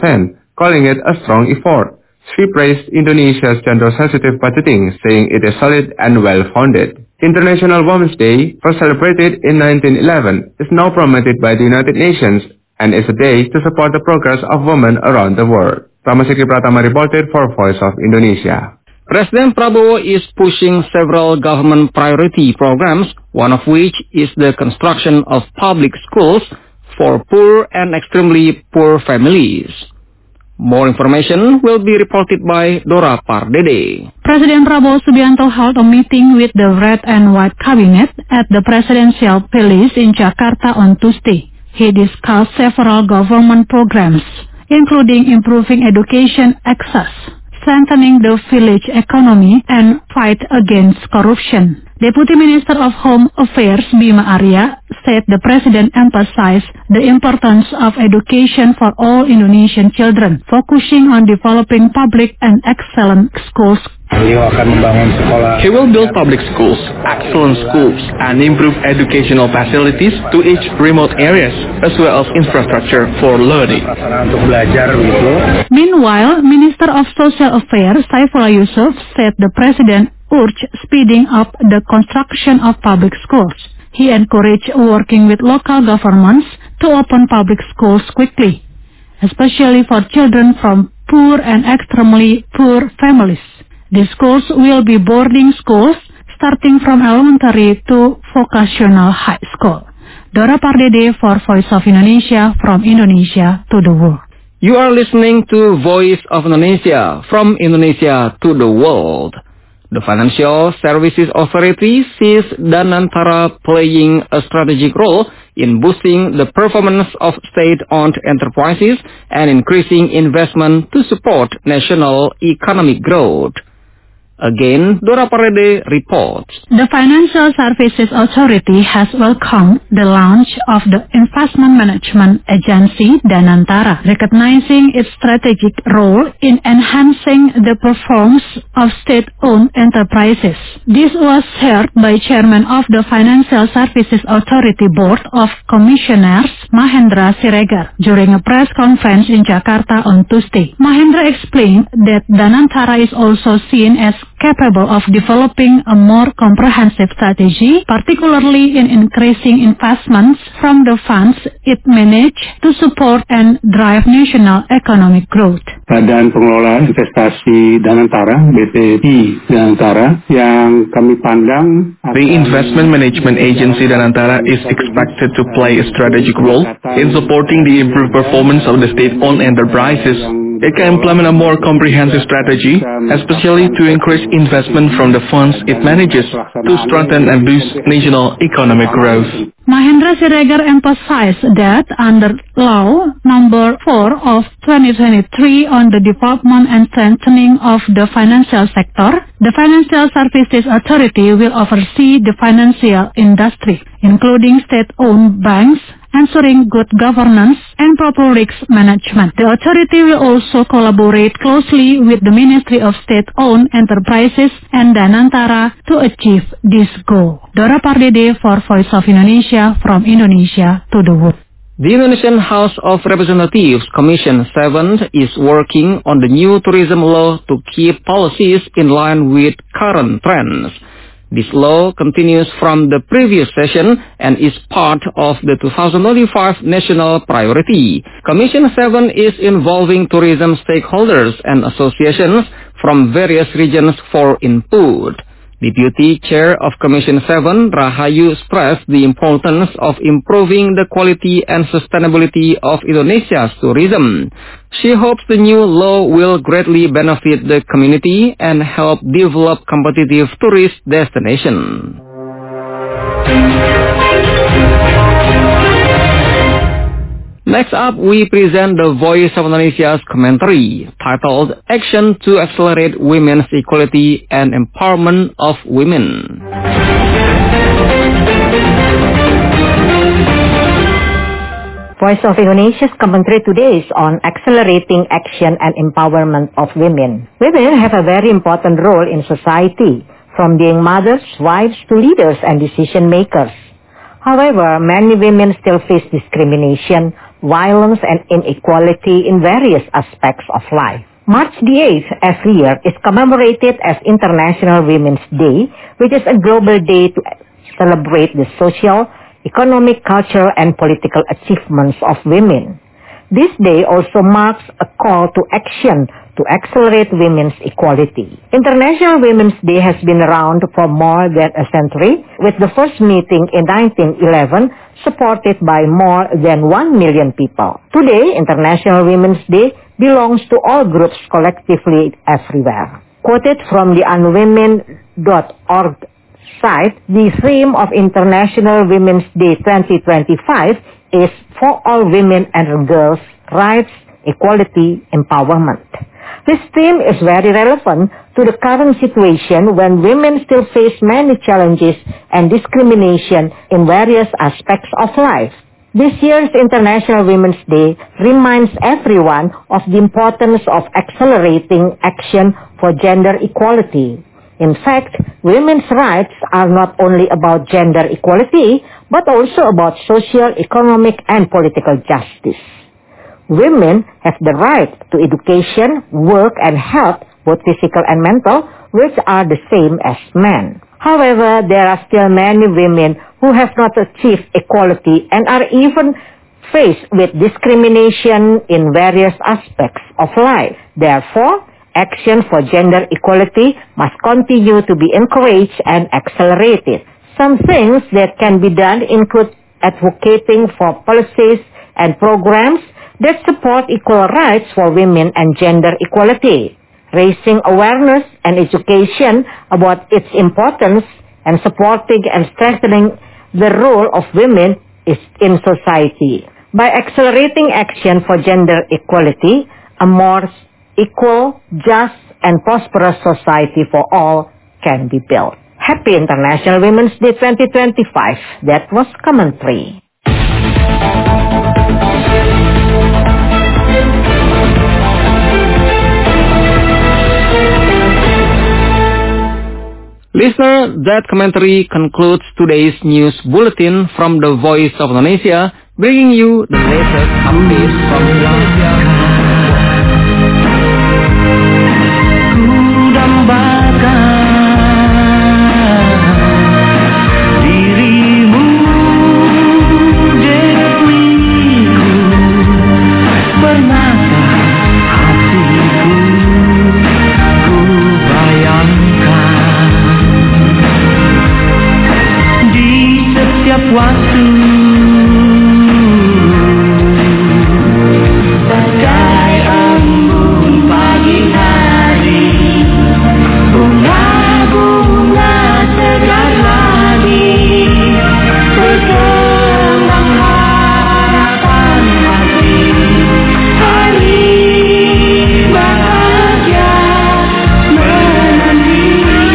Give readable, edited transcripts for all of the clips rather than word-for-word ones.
calling it a strong effort. She praised Indonesia's gender-sensitive budgeting, saying it is solid and well-founded. International Women's Day, first celebrated in 1911, is now promoted by the United Nations and is a day to support the progress of women around the world. Ramasiki Pratama reported for Voice of Indonesia. President Prabowo is pushing several government priority programs, one of which is the construction of public schools for poor and extremely poor families. More information will be reported by Dora Pardede. President Prabowo Subianto held a meeting with the Red and White Cabinet at the Presidential Palace in Jakarta on Tuesday. He discussed several government programs, including improving education access, strengthening the village economy, and fight against corruption. Deputy Minister of Home Affairs Bima Arya said the President emphasized the importance of education for all Indonesian children, focusing on developing public and excellent schools. He will build public schools, excellent schools, and improve educational facilities to each remote areas, as well as infrastructure for learning. Meanwhile, Minister of Social Affairs Saifullah Yusuf said the President urged speeding up the construction of public schools. He encouraged working with local governments to open public schools quickly, especially for children from poor and extremely poor families. The schools will be boarding schools starting from elementary to vocational high school. Dora Pardede for Voice of Indonesia, from Indonesia to the world. You are listening to Voice of Indonesia, from Indonesia to the world. The Financial Services Authority sees Danantara playing a strategic role in boosting the performance of state-owned enterprises and increasing investment to support national economic growth. Again, Dora Pardede reports. The Financial Services Authority has welcomed the launch of the Investment Management Agency Danantara, recognizing its strategic role in enhancing the performance of state-owned enterprises. This was shared by Chairman of the Financial Services Authority Board of Commissioners, Mahendra Siregar, during a press conference in Jakarta on Tuesday. Mahendra explained that Danantara is also seen as capable of developing a more comprehensive strategy, particularly in increasing investments from the funds it manages to support and drive national economic growth. Badan Pengelola Investasi Danantara, BPI Danantara, yang kami pandang... The Investment Management Agency Danantara is expected to play a strategic role in supporting the improved performance of the state-owned enterprises. It can implement a more comprehensive strategy, especially to increase investment from the funds it manages to strengthen and boost national economic growth. Mahendra Siregar emphasized that under Law Number 4 of 2023 on the development and strengthening of the financial sector, the Financial Services Authority will oversee the financial industry, including state-owned banks, ensuring good governance and proper risk management. The authority will also collaborate closely with the Ministry of State-Owned Enterprises and Danantara to achieve this goal. Dora Pardede for Voice of Indonesia, from Indonesia to the world. The Indonesian House of Representatives Commission 7 is working on the new tourism law to keep policies in line with current trends. This law continues from the previous session and is part of the 2025 national priority. Commission 7 is involving tourism stakeholders and associations from various regions for input. Deputy Chair of Commission 7, Rahayu, stressed the importance of improving the quality and sustainability of Indonesia's tourism. She hopes the new law will greatly benefit the community and help develop competitive tourist destinations. Next up, we present the Voice of Indonesia's commentary, titled Action to Accelerate Women's Equality and Empowerment of Women. Voice of Indonesia's commentary today is on accelerating action and empowerment of women. Women have a very important role in society, from being mothers, wives, to leaders and decision makers. However, many women still face discrimination, violence and inequality in various aspects of life. March the 8th every year is commemorated as International Women's Day, which is a global day to celebrate the social, economic, cultural, and political achievements of women. This day also marks a call to action to accelerate women's equality. International Women's Day has been around for more than a century, with the first meeting in 1911 supported by more than 1 million people. Today, International Women's Day belongs to all groups collectively everywhere. Quoted from the unwomen.org site, the theme of International Women's Day 2025 is for all women and girls, rights, equality, empowerment. This theme is very relevant to the current situation when women still face many challenges and discrimination in various aspects of life. This year's International Women's Day reminds everyone of the importance of accelerating action for gender equality. In fact, women's rights are not only about gender equality, but also about social, economic, and political justice. Women have the right to education, work, and health, both physical and mental, which are the same as men. However, there are still many women who have not achieved equality and are even faced with discrimination in various aspects of life. Therefore, action for gender equality must continue to be encouraged and accelerated. Some things that can be done include advocating for policies and programs that support equal rights for women and gender equality, raising awareness and education about its importance, and supporting and strengthening the role of women in society. By accelerating action for gender equality, a more equal, just, and prosperous society for all can be built. Happy International Women's Day 2025. That was commentary. Listener, that commentary concludes today's news bulletin from the Voice of Indonesia, bringing you the latest updates from Indonesia. Waktu bagai embun pagi hari, bunga-bunga segar lagi, berkembang harapan hati, hari bahagia menanti.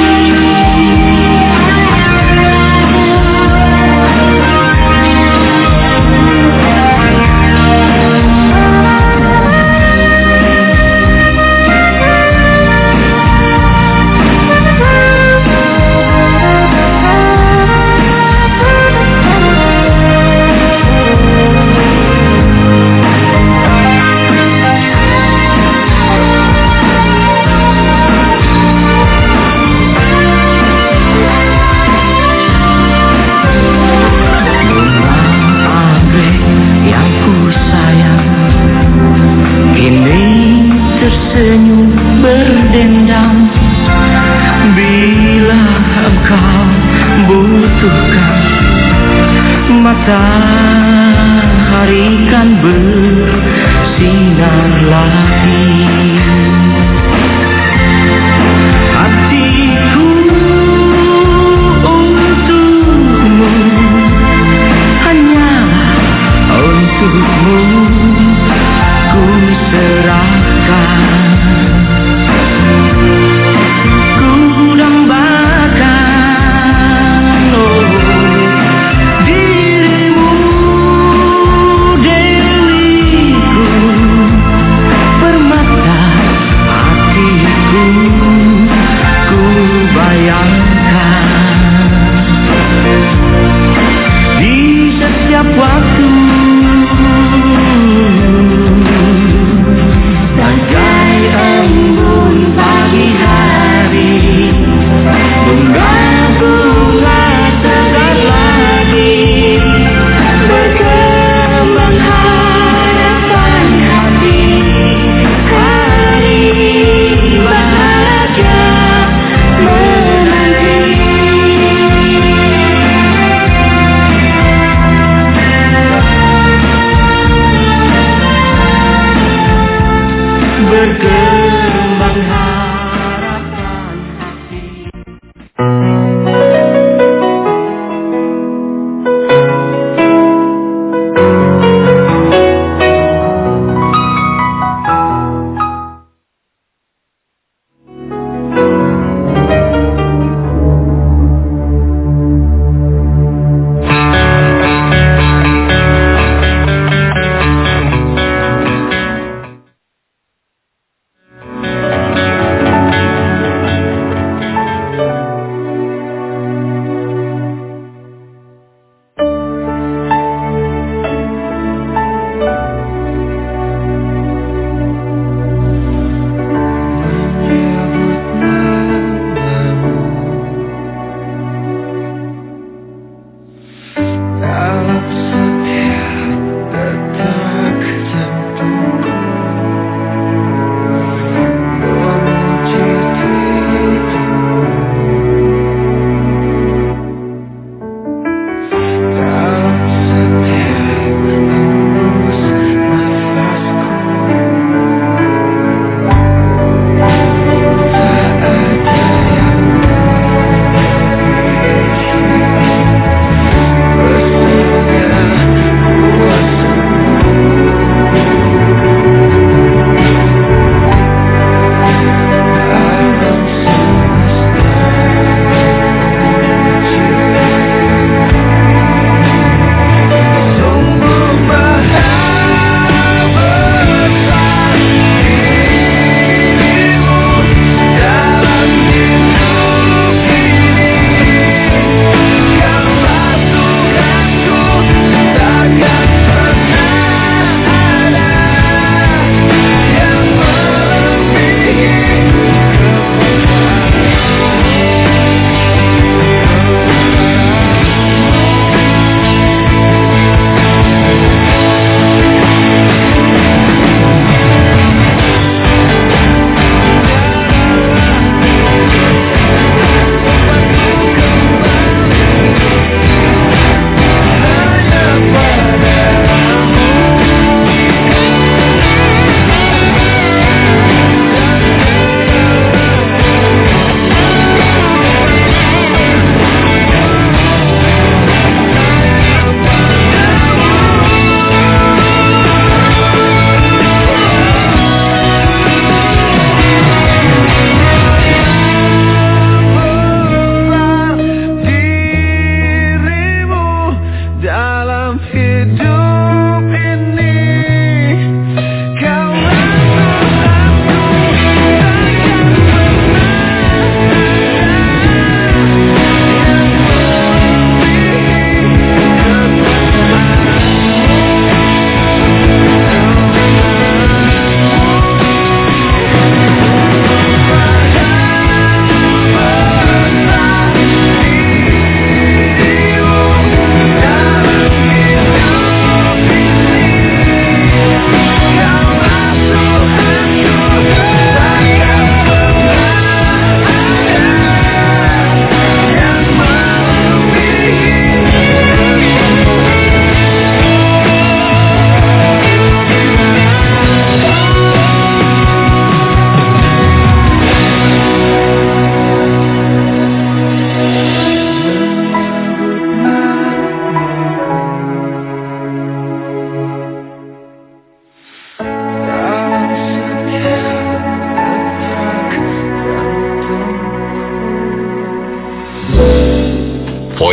Tersenyum berdendam bila engkau butuhkan, matahari kan bersinar lagi. Hatiku untukmu, hanyalah untukmu ku serahkan. Dirimu, Dewiku,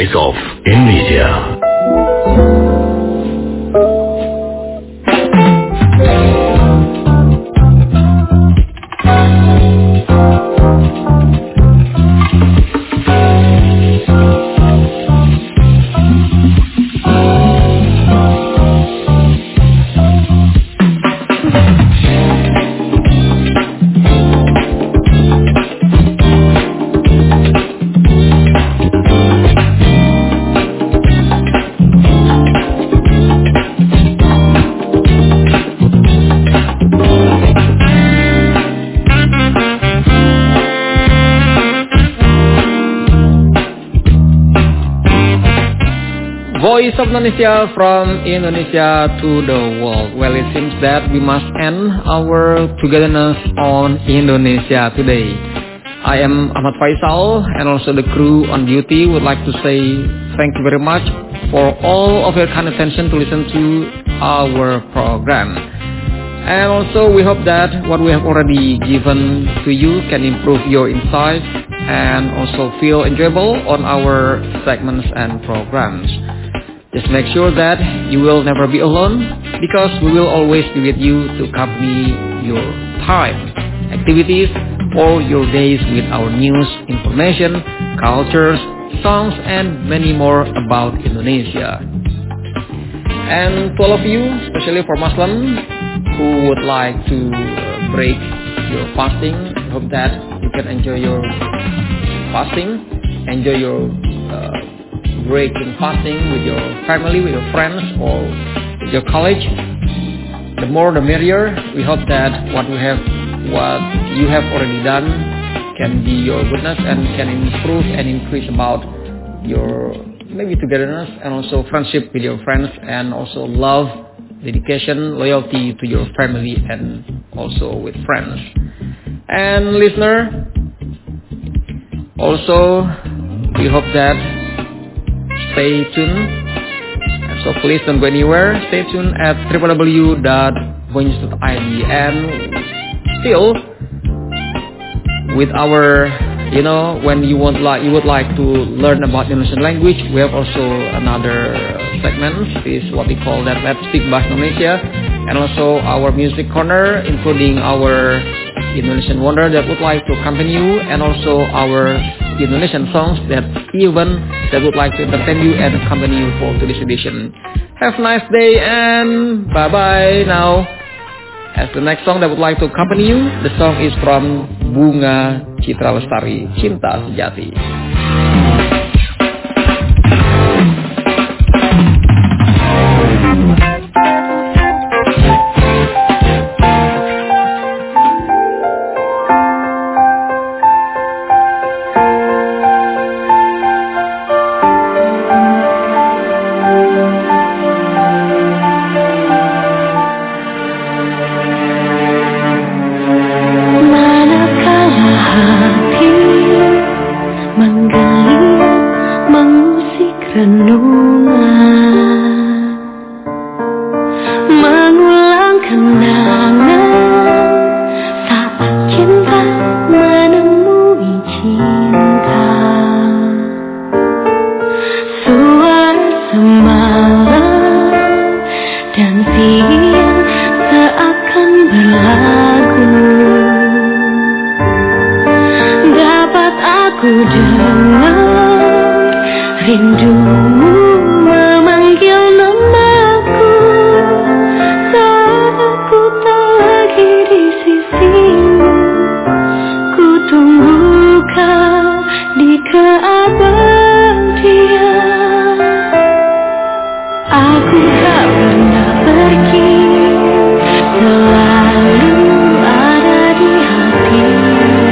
Voice of Indonesia. Voice of Indonesia from Indonesia to the world. Well, it seems that we must end our togetherness on Indonesia today. I am Ahmad Faisal, and also the crew on duty would like to say thank you very much for all of your kind attention to listen to our program. And also we hope that what we have already given to you can improve your insights and also feel enjoyable on our segments and programs. Just make sure that you will never be alone, because we will always be with you to accompany your time, activities, or your days with our news, information, cultures, songs, and many more about Indonesia. And to all of you, especially for Muslim who would like to break your fasting, I hope that you can enjoy your fasting, enjoy your breaking fasting with your family, with your friends, or with your college. The more the merrier. We hope that what you have already done can be your goodness and can improve and increase about your maybe togetherness and also friendship with your friends, and also love, dedication, loyalty to your family and also with friends. And listener, also we hope that stay tuned, so please don't go anywhere. Stay tuned at www.voice.id, and still with our, when you would like to learn about Indonesian language, we have also another segment. Is what we call that Let's Speak Bahasa Indonesia, and also our music corner, including our Indonesian wonder that would like to accompany you, and also our Indonesian songs that would like to entertain you and accompany you for today's edition. Have a nice day and bye bye now. As the next song that would like to accompany you, the song is from Bunga Citra Lestari, Cinta Sejati.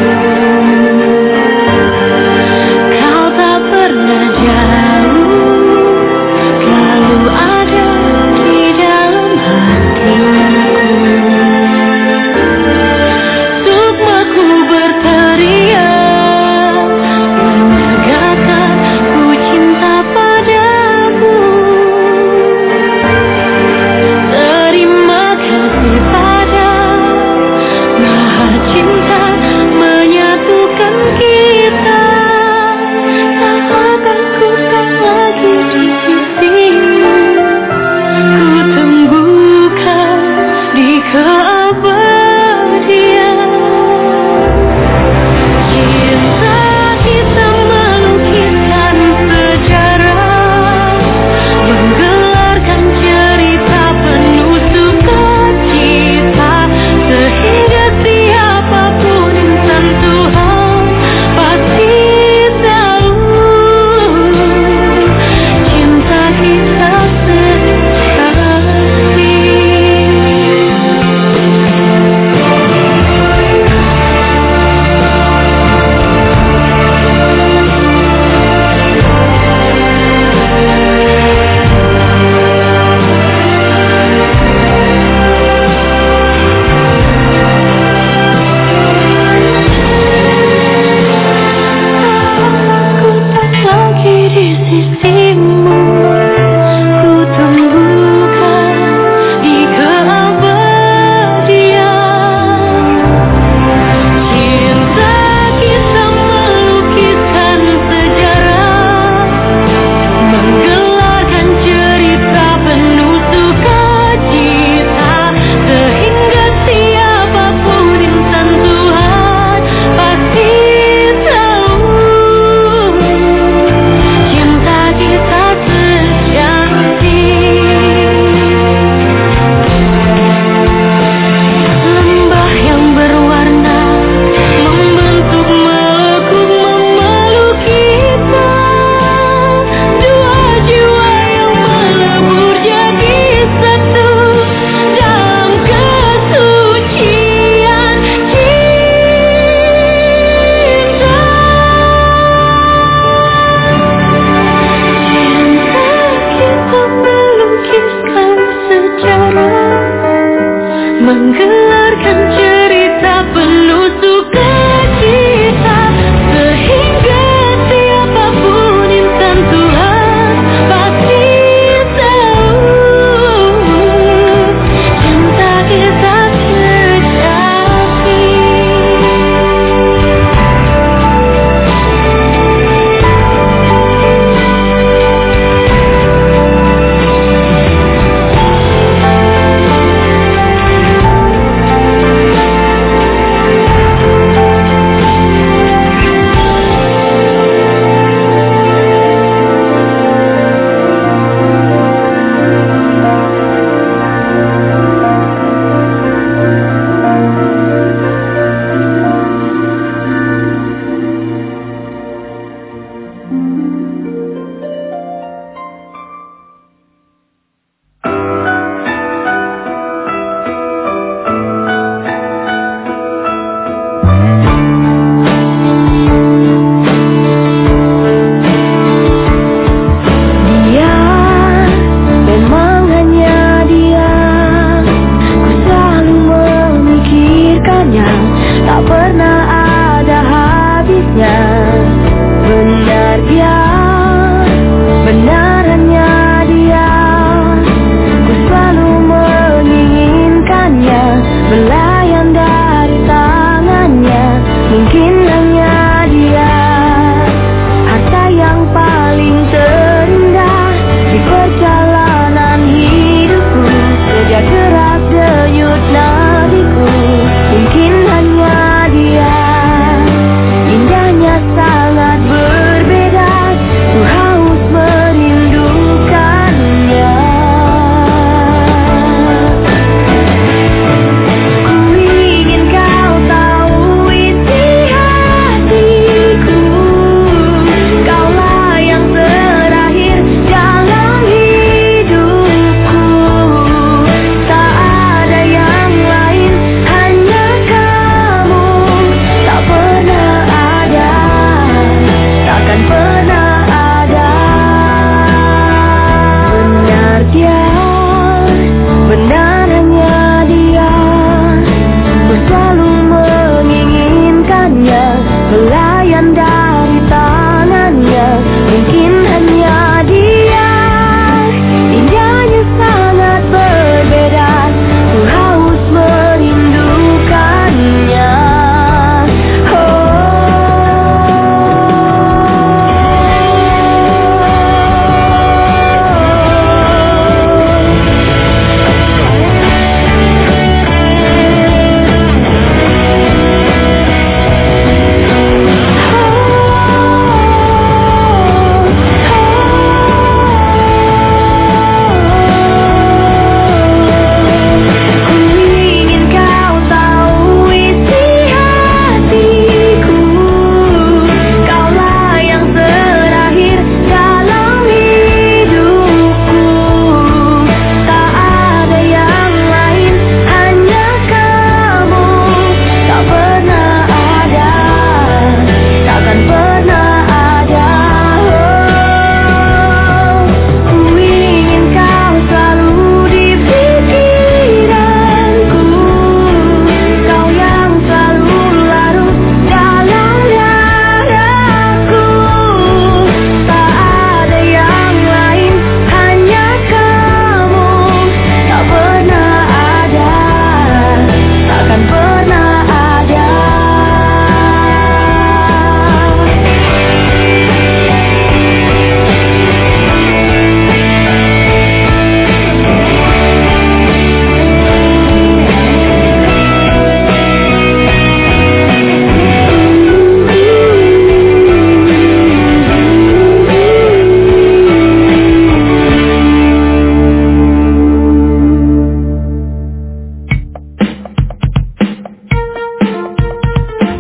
Kau tak pernah jauh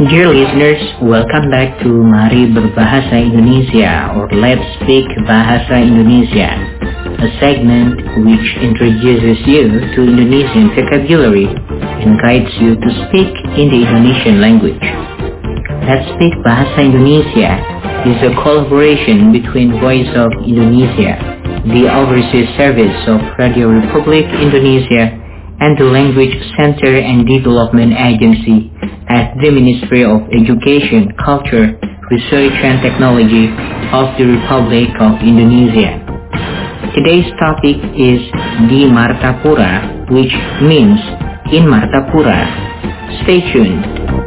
Dear listeners, welcome back to Mari Berbahasa Indonesia or Let's Speak Bahasa Indonesia, a segment which introduces you to Indonesian vocabulary and guides you to speak in the Indonesian language. Let's Speak Bahasa Indonesia is a collaboration between Voice of Indonesia, the Overseas Service of Radio Republic Indonesia, and the Language Center and Development Agency at the Ministry of Education, Culture, Research and Technology of the Republic of Indonesia. Today's topic is Di Martapura, which means in Martapura. Stay tuned.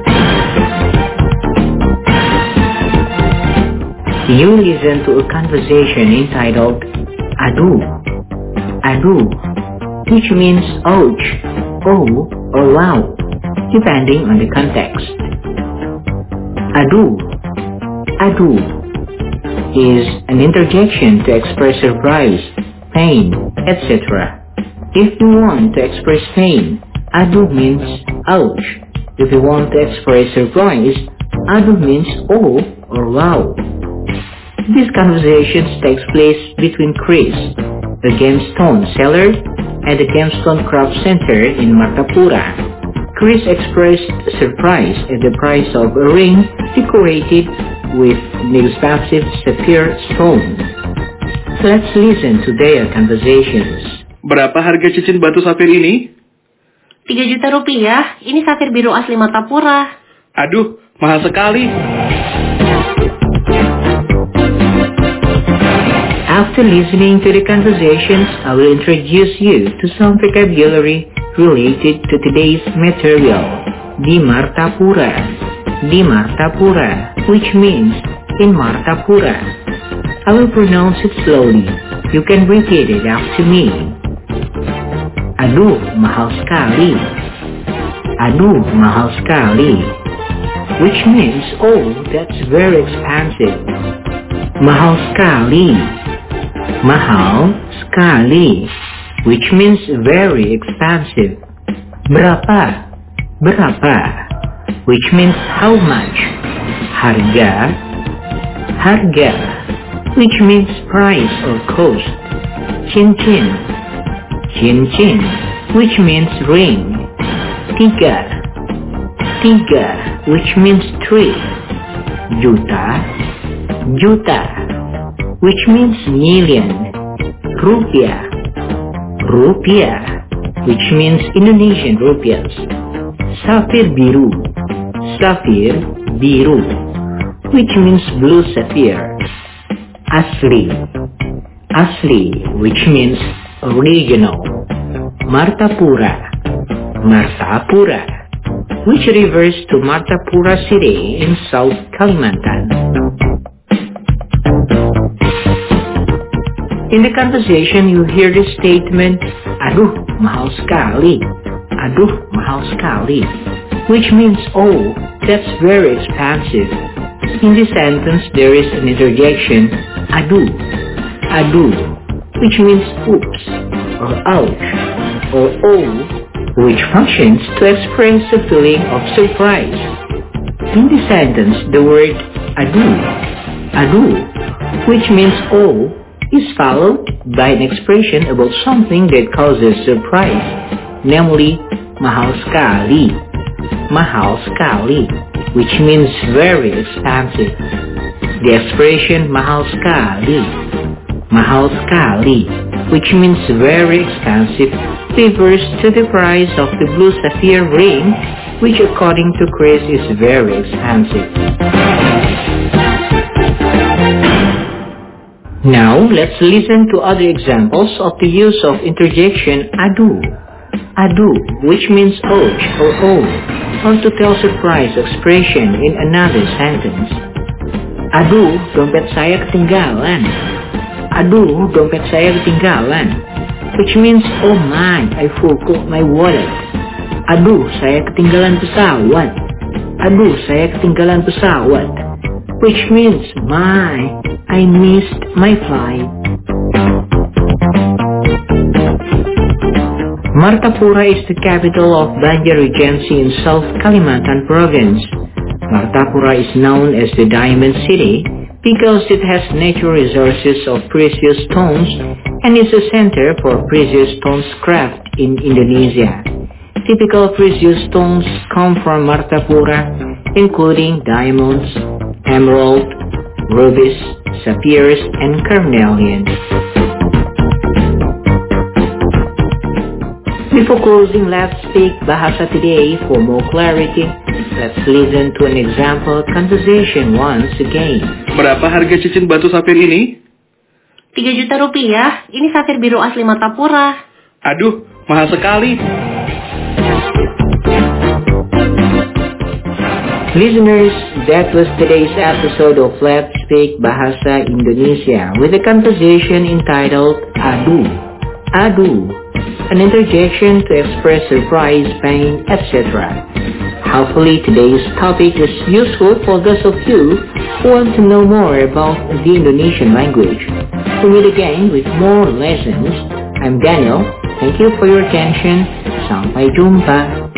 You listen to a conversation entitled Aduh, Aduh, which means ouch, oh, or wow, depending on the context. Aduh, aduh is an interjection to express surprise, pain, etc. If you want to express pain, aduh means ouch. If you want to express surprise, aduh means oh or wow. This conversation takes place between Chris, a gemstone seller, at the Gemstone Craft Center in Martapura. Chris expressed surprise at the price of a ring decorated with an expensive sapphire stone. Let's listen to their conversations. Berapa harga cincin batu safir ini? 3 juta rupiah. Ini safir biru asli Martapura. Aduh, mahal sekali. After listening to the conversations, I will introduce you to some vocabulary related to today's material. Di Martapura. Di Martapura, which means in Martapura. I will pronounce it slowly. You can repeat it after me. Aduh, mahal sekali. Aduh, mahal sekali. Which means, oh, that's very expensive. Mahal sekali. Mahal sekali, which means very expensive. Berapa, berapa, which means how much. Harga, harga, which means price or cost. Cincin, cincin, which means ring. Tiga, tiga, which means three. Juta, juta, which means million. Rupiah, rupiah, which means Indonesian rupiahs. Safir biru, safir biru, which means blue sapphire. Asli, asli, which means original. Martapura, Martapura, which refers to Martapura City in South Kalimantan. In the conversation, you hear the statement, aduh, mahal sekali. Aduh, mahal sekali. Which means, oh, that's very expensive. In this sentence, there is an interjection, aduh, aduh, which means oops, or ouch, or oh, which functions to express a feeling of surprise. In this sentence, the word aduh, aduh, which means oh, is followed by an expression about something that causes surprise, namely mahal sekali, mahal sekali, which means very expensive. The expression mahal sekali, which means very expensive, refers to the price of the blue sapphire ring, which according to Chris is very expensive. Now, let's listen to other examples of the use of interjection aduh. Aduh, which means ouch or oh, or to tell surprise expression in another sentence. Aduh, dompet saya ketinggalan. Aduh, dompet saya ketinggalan. Which means, oh my, I forgot my wallet. Aduh, saya ketinggalan pesawat. Aduh, saya ketinggalan pesawat. Which means, my, I missed my flight. Martapura is the capital of Banjar Regency in South Kalimantan Province. Martapura is known as the Diamond City because it has natural resources of precious stones and is a center for precious stones craft in Indonesia. Typical precious stones come from Martapura, including diamonds, emerald, rubies, sapphires, and carnelian. Before closing, let's speak Bahasa Today for more clarity. Let's listen to an example conversation once again. Berapa harga cincin batu safir ini? 3 juta rupiah. Ini safir biru asli Martapura. Aduh, mahal sekali. Listeners, that was today's episode of Let's Speak Bahasa Indonesia with a conversation entitled Aduh. Aduh, an interjection to express surprise, pain, etc. Hopefully today's topic is useful for those of you who want to know more about the Indonesian language. To meet again with more lessons, I'm Daniel. Thank you for your attention. Sampai jumpa.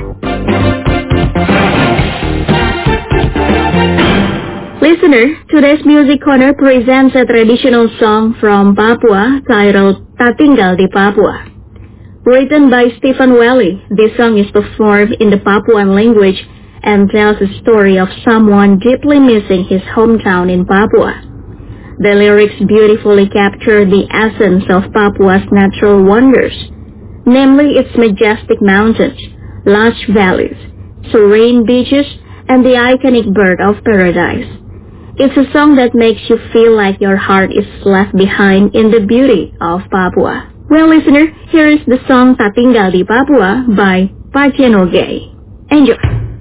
Listener, today's Music Corner presents a traditional song from Papua titled Tak Tinggal di Papua. Written by Stephen Welly, this song is performed in the Papuan language and tells a story of someone deeply missing his hometown in Papua. The lyrics beautifully capture the essence of Papua's natural wonders, namely its majestic mountains, lush valleys, serene beaches, and the iconic bird of paradise. It's a song that makes you feel like your heart is left behind in the beauty of Papua. Well, listener, here is the song Tak Tinggal di Papua by Pacenoge. Enjoy!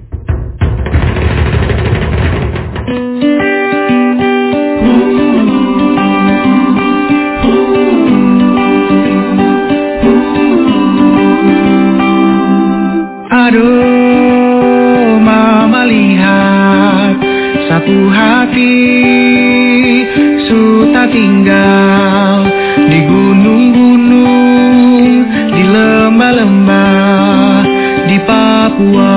Aduh, mama lihat sapu hati sudah tinggal di gunung-gunung, di lembah-lembah, di Papua.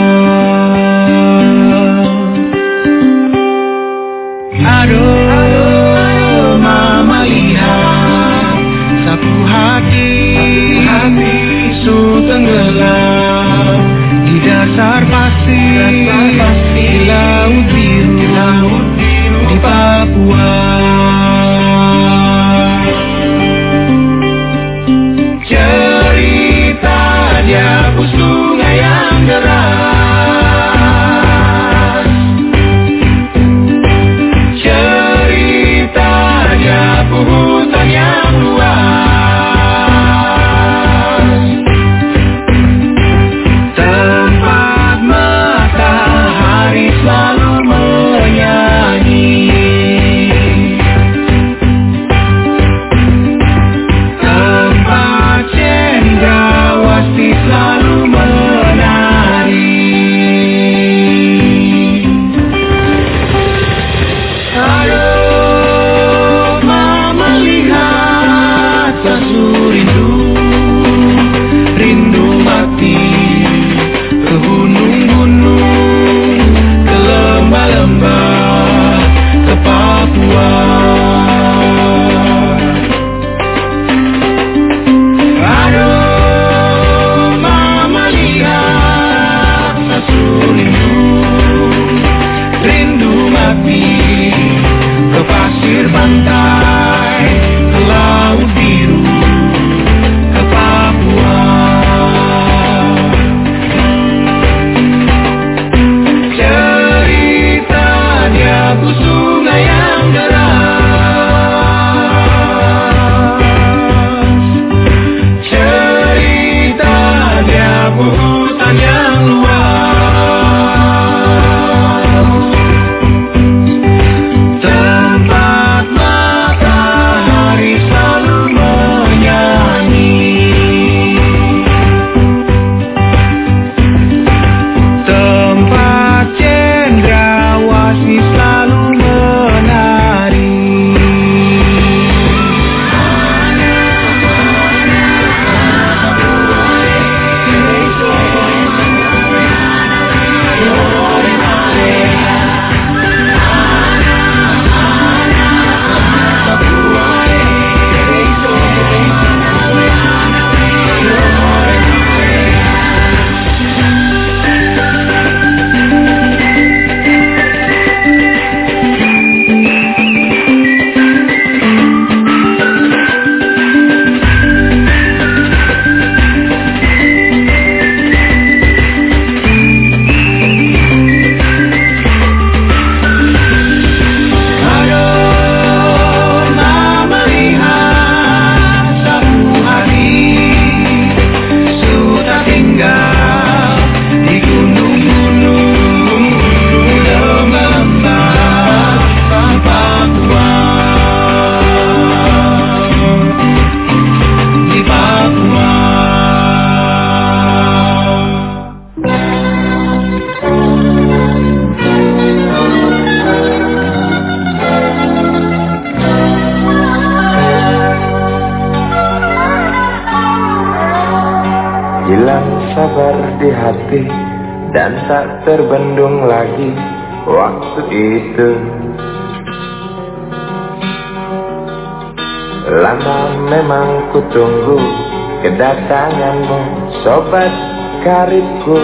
Aduh, mama lihat sapu hati su tenggelam di dasar pasir, di laut biru, di Papua. di hati dan tak terbendung lagi waktu itu. Lama memang ku tunggu kedatanganmu, sobat karibku.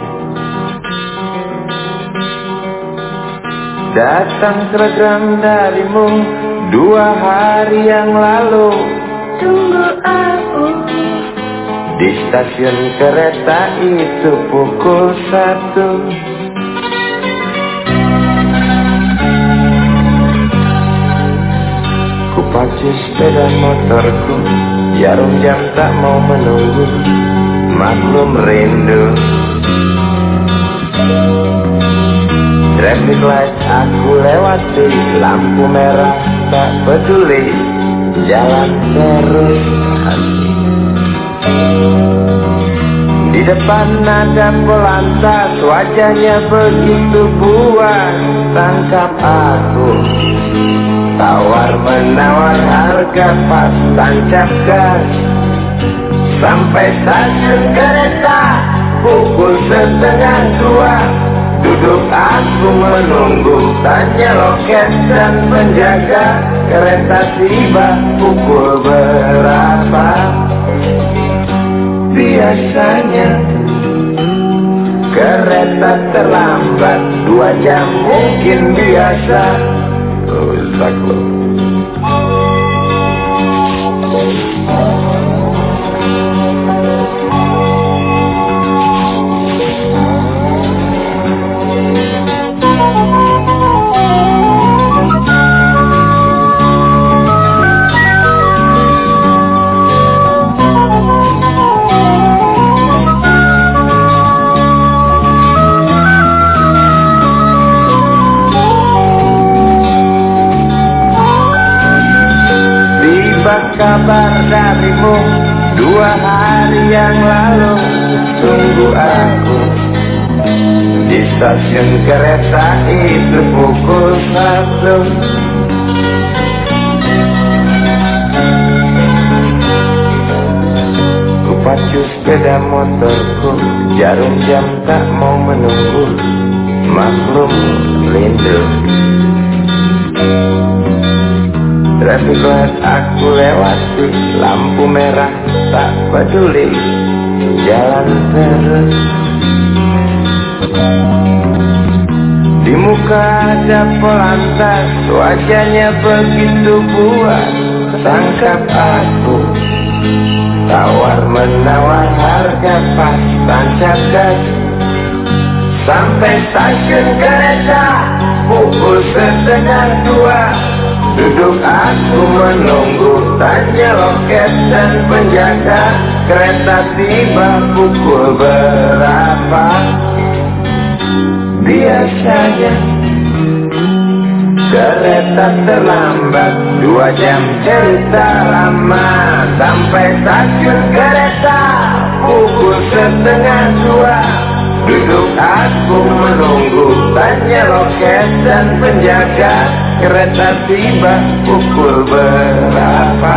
Datang telegram darimu 2 hari yang lalu. Tunggu aku di stasiun kereta itu pukul 1. Ku pacu sepeda motorku, jarum jam tak mau menunggu, maklum rindu. Traffic light aku lewati, lampu merah tak peduli, jalan terus hati. Di depan ada polantas, wajahnya begitu buas, tangkap aku. Tawar menawar harga pas, tancap gas. Sampai stasiun kereta pukul 1:30. Duduk aku menunggu, tanya loket dan penjaga, kereta tiba pukul berapa. Biasanya kereta terlambat 2 jam mungkin biasa. Rusak loh. Kabar darimu 2 hari yang lalu. Tunggu aku di stasiun kereta itu pukul 1. Ku pacu sepeda motorku, jarum jam tak mau menunggu, maklum rindu. Traffic light aku lewati, lampu merah tak peduli, jalan terus. Di muka ada polantas, wajahnya begitu buas, tangkap aku. Tawar menawar harga pas, tancap gas. Sampai stasiun kereta pukul 1:30. Duduk aku menunggu, tanya loket dan penjaga, kereta tiba pukul berapa. Biasanya kereta terlambat 2 jam, cerita lama. Sampai stasiun kereta pukul 1:30. Duduk aku menunggu, tanya loket dan penjaga, kereta tiba pukul berapa.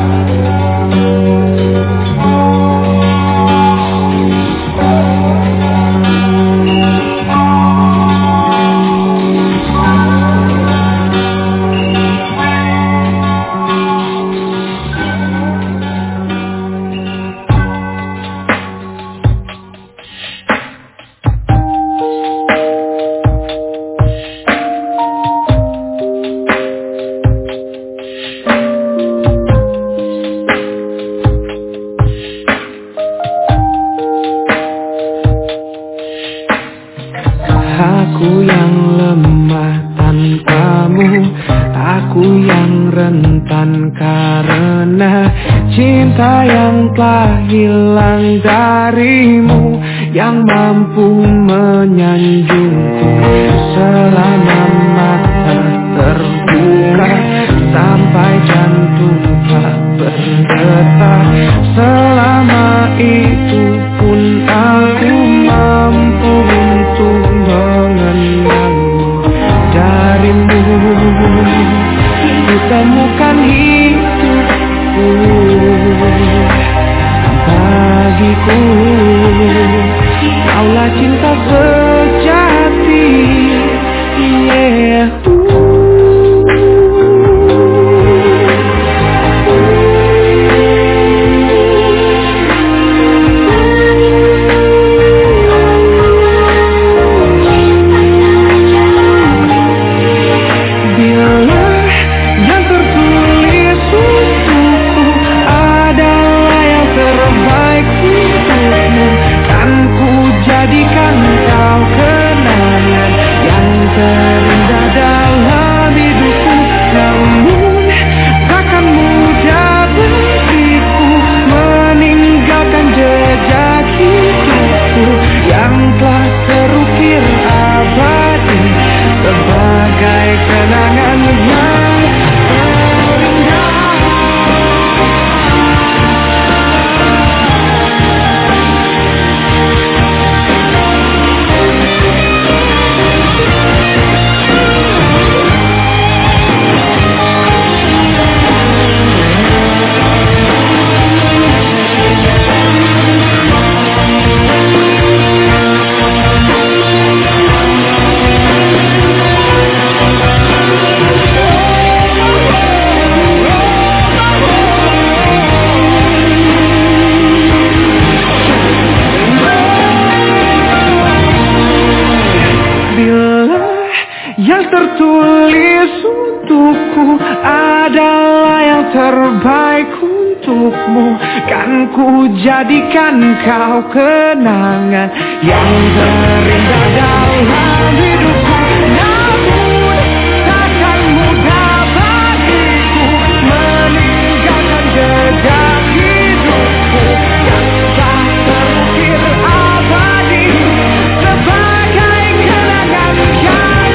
Aku yang lemah tanpamu, aku yang rentan karena cinta yang telah hilang darimu, yang mampu menyanjungku selama mata terbuka sampai jantung tak berdetak. Selama itu pun aku mampu untuk mengenalmu. Darimu kutemukan hidupku, bagiku Yang tertulis untukku adalah yang terbaik untukmu. Kan ku jadikan kau kenangan yang terindah dalam hidupku. Namun takkan mudah bagiku meninggalkan jejak hidupku yang tak terukir abadi sebagai kenangan yang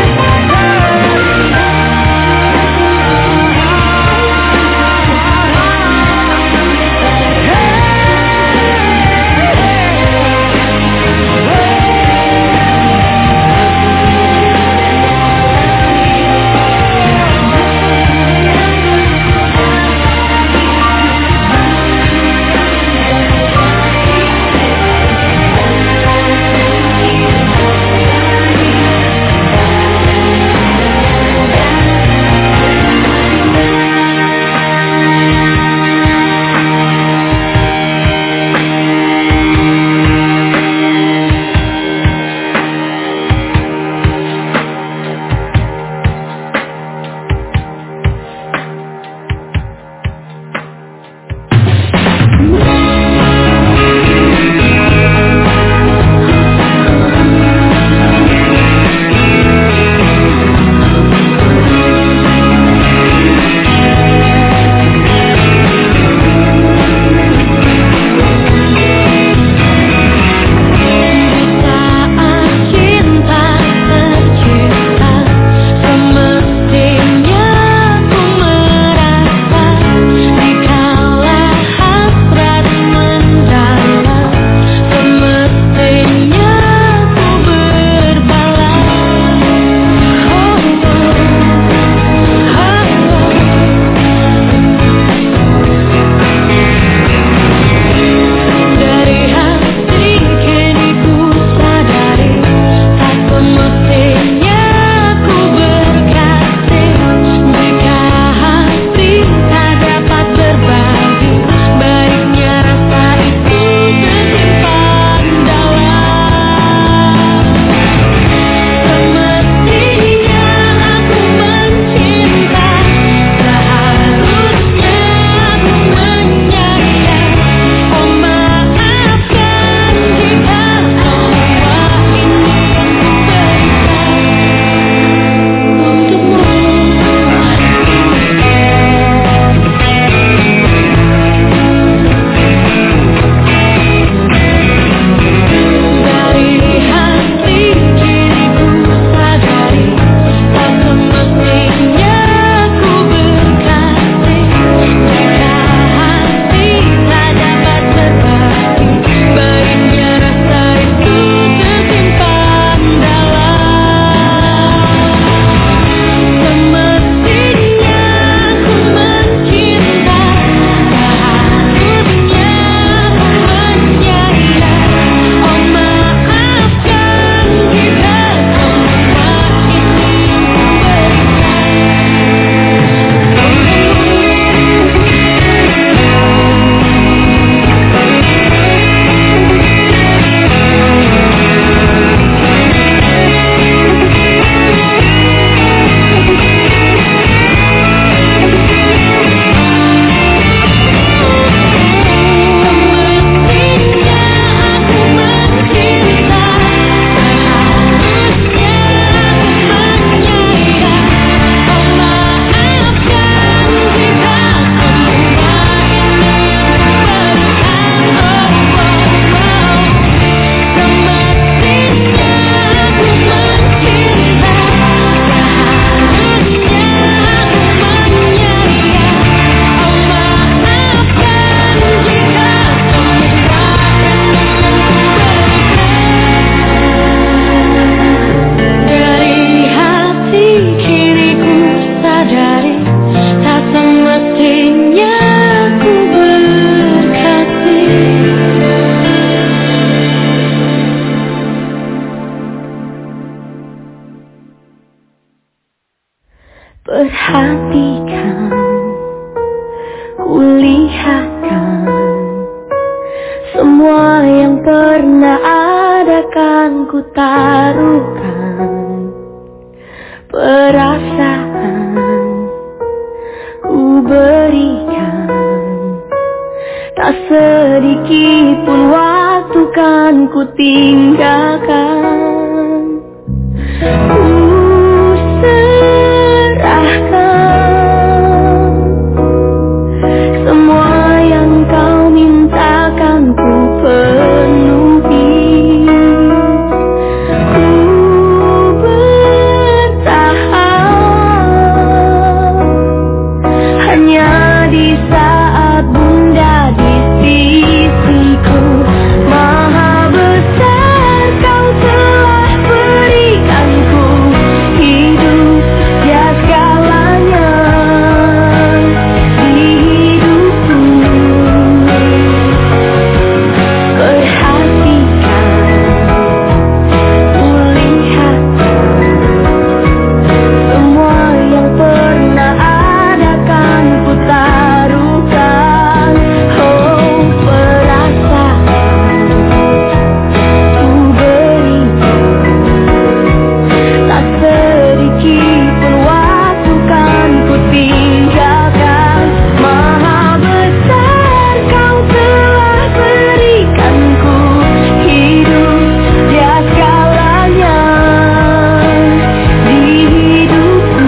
Perhatikan, kulihatkan semua yang pernah ada kan ku taruhkan. perasaan ku berikan, tak sedikit pun waktu kan ku tinggalkan. Ku serahkan semua yang kau mintakan, ku penuhi. Ku bertahan hanya di saat Bunda di sisiku. Maha besar kau telah berikanku hidup, dia segalanya di hidupku. Perhatikan, kulihatkan semua yang pernah ada kan ku taruhkan. Oh, perasaan ku berikan, tak sedikit pun waktu kan ku tinggalkan. Maha besar kau telah berikanku hidup, dia segalanya di hidupku.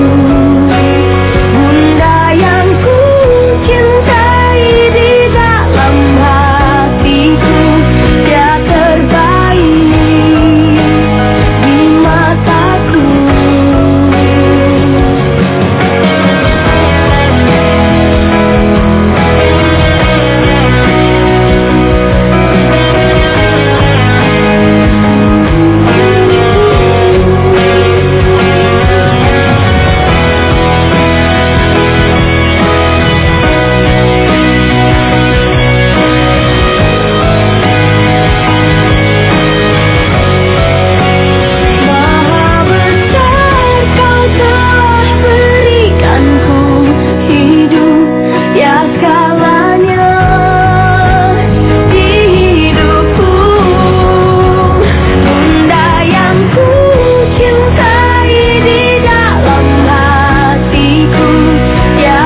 Bunda yang ku cintai di dalam hatiku, dia terbaik di mataku. Maha besar kau telah berikanku hidup, ya segalanya di hidupku. Bunda yang ku cintai di dalam hatiku, dia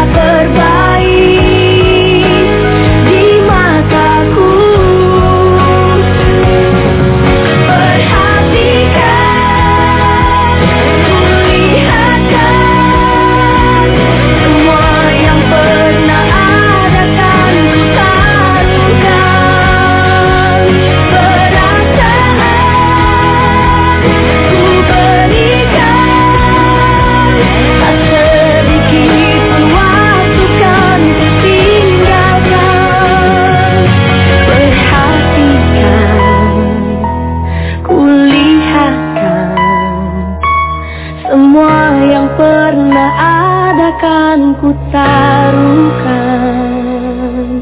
terbaik di mataku. Perhatikan, kulihatkan semua yang pernah ada kan ku taruhkan. Perasaan ku berikan, tak sedikit pun waktu kan ku tinggalkan. Perhatikan, kulihatkan semua yang pernah ada kan ku taruhkan.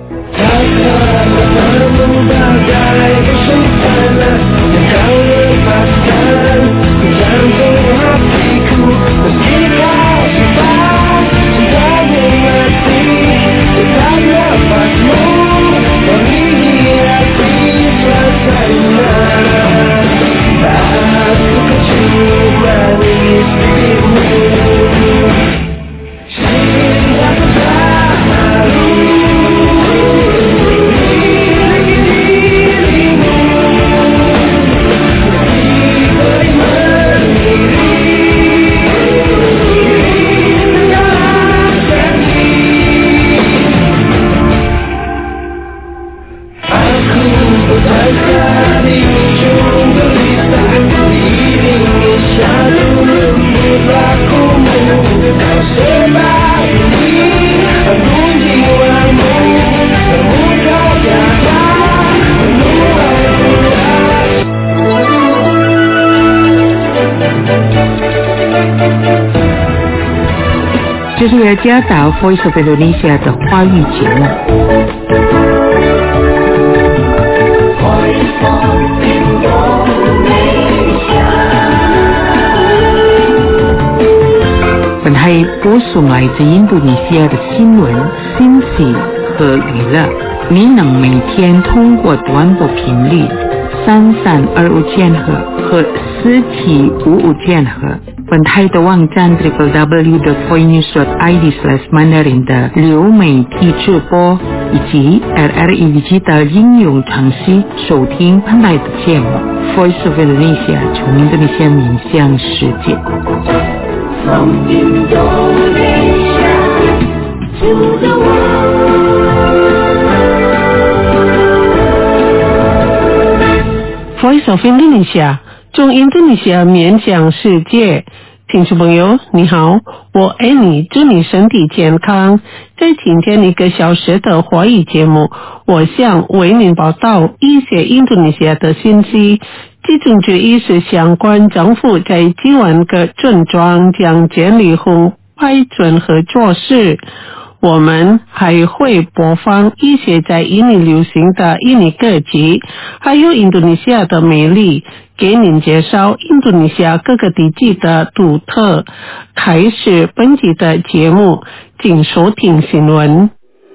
Bagai kesultanan yang kau lepaskan ke jantung hatiku, meski kau simpan cintanya mati, tetap nafasmu menghiasi suasana. Aku kecium manis dirimu, cinta tak malu. Jia Dao Voice of Indonesia 的华语节目。本台播送来自印度尼西亚的新闻、信息和娱乐。您能每天通过短波频率3325千赫和私企55建和。本台的网站 www.voinews.id/mandarin 的流媒体直播以及 RRI Digital 应用程序收听本台的节目 Voice of Indonesia 从印度尼西亚面向世界。 From Indonesia to the world。Voice of Indonesia 从印度尼西亚面向世界。听众朋友你好，我Annie，祝你身体健康。在今天1个小时的华语节目，我想为您报道一些印度尼西亚的信息，其中之一是相关政府在几万个村庄将建立红白准合作室。我们还会播放一些在印尼流行的印尼歌曲，还有印度尼西亚的美丽，给您介绍印度尼西亚各个地区的独特。开始本集的节目，请收听新闻。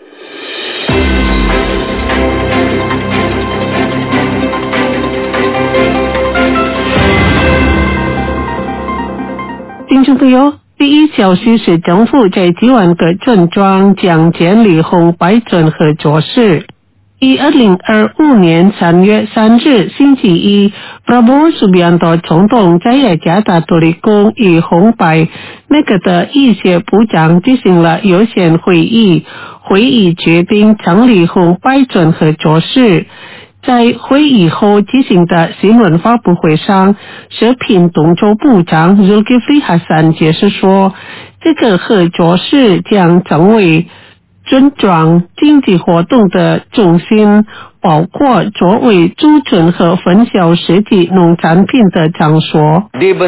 听众朋友，第一消息是政府在几万个村庄将建立红白准合作室。以2025年3月3日星期一 Prabowo Subianto 总统在雅加达多利宫与红白那个的一些部长进行了有限会议，会议决定成立红白准合作室。在会议后进行的新闻发布会上，社平东州部长 Zulkifli Hasan 解释说，这个合作室将成为村庄经济活动的中心，包括作为储存和分销实际农产品的场所。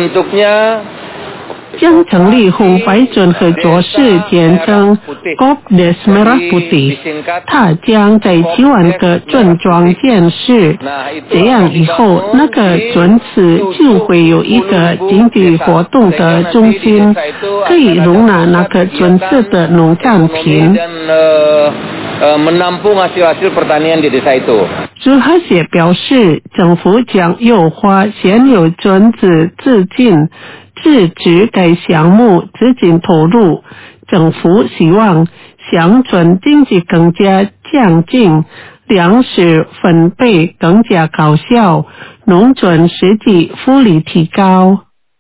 将成立红白准合作室，简称 Kopdes Merah Putih， 它将在几万个村庄建设，这样以后那个村子就会有一个经济活动的中心，可以容纳那个村子的农产品。朱哈谢表示，政府将优化现有村子资金，制止该项目资金投入。政府希望乡村经济更加强劲，粮食分配更加高效，农村实际福利提高。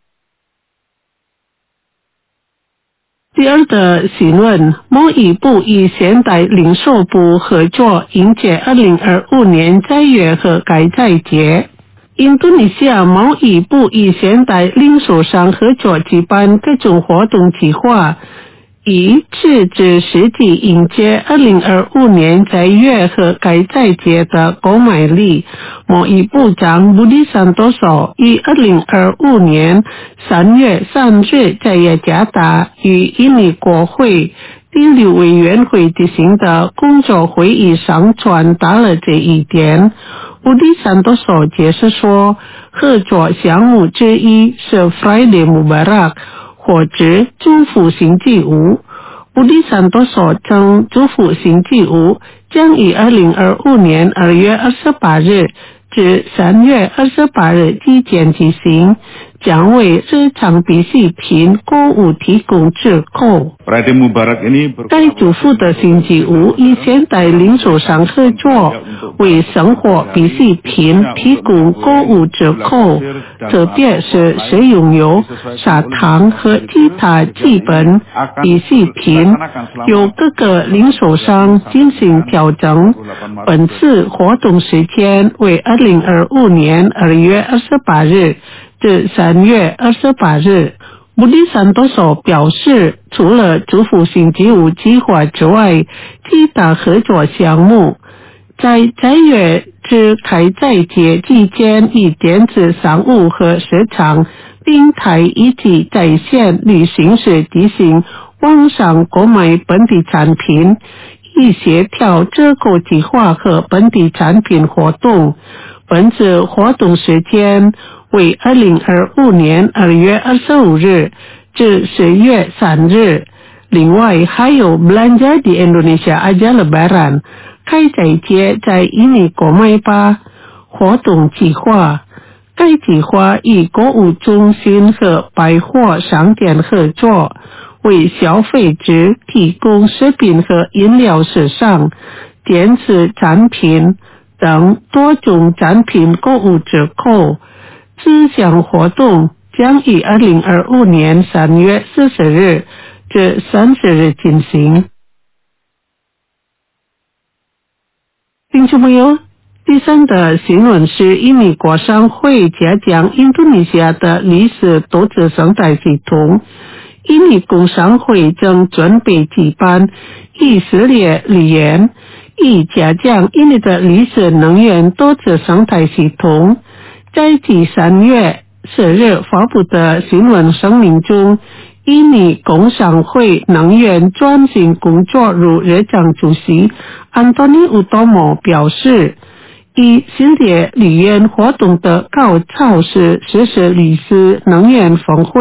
第二的新闻，贸易部与现代零售部合作迎接2025年斋月和该斋节。印度尼西亚贸易部与现代零售商合作举办各种活动计划，以制止实际迎接2025年斋月和该斋节的购买力。贸易部长Budi Santoso于2025年3月3日在雅加达与印尼国会第6委员会举行的工作会议上传达了这一点。Budi Santoso解释说，合作项目之一是 Friday Mubarak， 或者祝福星期五。Budi Santoso称祝福星期五将于2025年2月28日至3月28日期间举行，将为日常必需品购物提供折扣。该祝福的星期五与现代零售商合作，为生活必需品提供购物折扣，特别是食用油、砂糖和其他基本必需品，由各个零售商进行调整。本次活动时间为2025年2月28日至3月28日。Budi Santoso 表示，除了祝福星期五计划之外，其他合作项目在斋月至开斋节期间以电子商务和市场平台以及在线旅行社进行网上购买本地产品，以协调折扣计划和本地产品活动。本次活动时间为2025年2月25日至10月3日。另外还有 Belanja di Indonesia Aja Lebaran 开斋节在印尼购买吧活动计划。 该计划与购物中心和百货商店合作，为消费者提供食品和饮料时尚、电子产品等多种产品购物折扣。这项活动将于2025年3月40日至30日进行。听众朋友，第三的新闻是印尼国商会加强印度尼西亚的历史投资生态系统。印尼工商会正准备举办以色列理研，以加强印尼的历史能源投资生态系统。在第3月10日发布的新闻声明中，印尼工商会能源转型工作日日常主席安东尼乌多莫表示，以色列理研活动的高潮是实施历史能源峰会